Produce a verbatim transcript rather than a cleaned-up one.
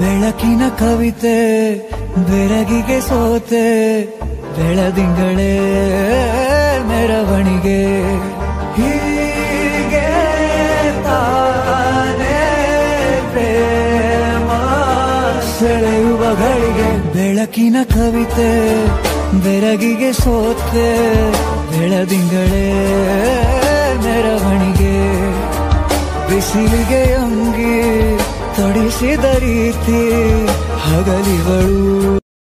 ಬೆಳಕಿನ ಕವಿತೆ ಬೆರಗಿಗೆ ಸೋತೆ ಬೆಳದಿಂಗಳೇ ಮೆರವಣಿಗೆ ಹೀಗೆ ತಾನೇ ಪ್ರೇಮ ಸೆಳೆಯುವ ಗಳಿಗೆ ಬೆಳಕಿನ ಕವಿತೆ ಬೆರಗಿಗೆ ಸೋತೆ ಬೆಳದಿಂಗಳೇ ಮೆರವಣಿಗೆ ಬಿಸಿಲಿಗೆ ಅಂಗಿ ತೊಡಿಸಿದ ರೀತಿ ಹಗಲಿಗಳು